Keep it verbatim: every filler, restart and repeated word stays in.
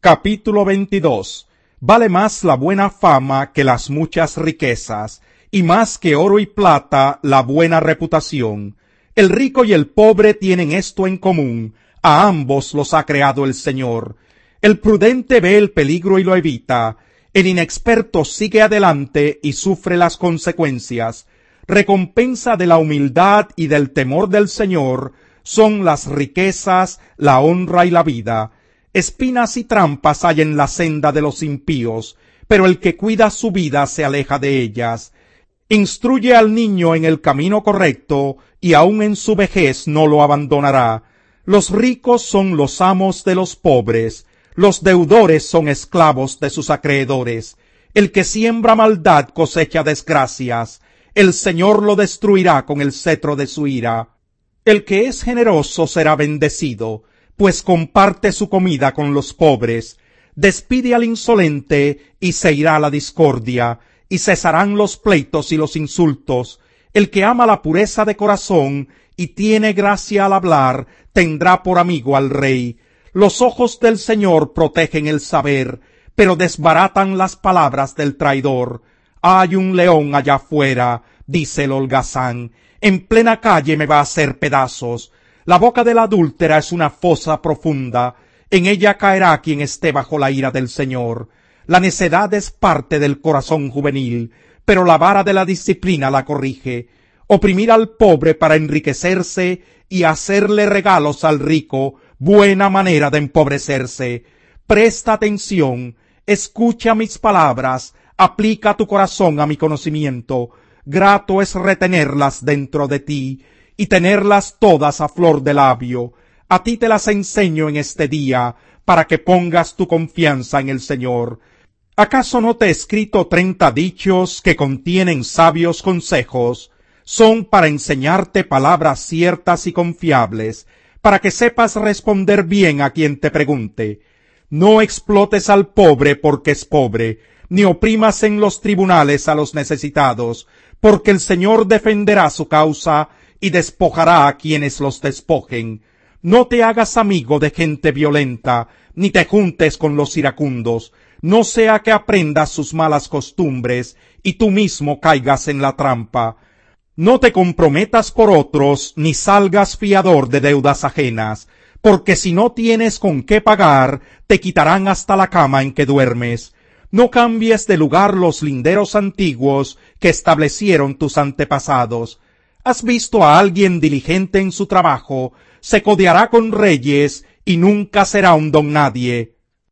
Capítulo veintidós. Vale más la buena fama que las muchas riquezas, y más que oro y plata la buena reputación. El rico y el pobre tienen esto en común, a ambos los ha creado el Señor. El prudente ve el peligro y lo evita, el inexperto sigue adelante y sufre las consecuencias. Recompensa de la humildad y del temor del Señor son las riquezas, la honra y la vida. Espinas y trampas hay en la senda de los impíos, pero el que cuida su vida se aleja de ellas. Instruye al niño en el camino correcto, y aun en su vejez no lo abandonará. Los ricos son los amos de los pobres, los deudores son esclavos de sus acreedores. El que siembra maldad cosecha desgracias, el Señor lo destruirá con el cetro de su ira. El que es generoso será bendecido, pues comparte su comida con los pobres. Despide al insolente, y se irá la discordia, y cesarán los pleitos y los insultos. El que ama la pureza de corazón, y tiene gracia al hablar, tendrá por amigo al rey. Los ojos del Señor protegen el saber, pero desbaratan las palabras del traidor. Hay un león allá afuera, dice el holgazán, en plena calle me va a hacer pedazos. La boca de la adúltera es una fosa profunda, en ella caerá quien esté bajo la ira del Señor. La necedad es parte del corazón juvenil, pero la vara de la disciplina la corrige. Oprimir al pobre para enriquecerse y hacerle regalos al rico, buena manera de empobrecerse. Presta atención, escucha mis palabras, aplica tu corazón a mi conocimiento. Grato es retenerlas dentro de ti, y tenerlas todas a flor de labio. A ti te las enseño en este día, para que pongas tu confianza en el Señor. ¿Acaso no te he escrito treinta dichos que contienen sabios consejos? Son para enseñarte palabras ciertas y confiables, para que sepas responder bien a quien te pregunte. No explotes al pobre porque es pobre, ni oprimas en los tribunales a los necesitados, porque el Señor defenderá su causa y despojará a quienes los despojen. No te hagas amigo de gente violenta, ni te juntes con los iracundos, no sea que aprendas sus malas costumbres, y tú mismo caigas en la trampa. No te comprometas por otros, ni salgas fiador de deudas ajenas, porque si no tienes con qué pagar, te quitarán hasta la cama en que duermes. No cambies de lugar los linderos antiguos que establecieron tus antepasados. ¿Has visto a alguien diligente en su trabajo? Se codeará con reyes y nunca será un don nadie.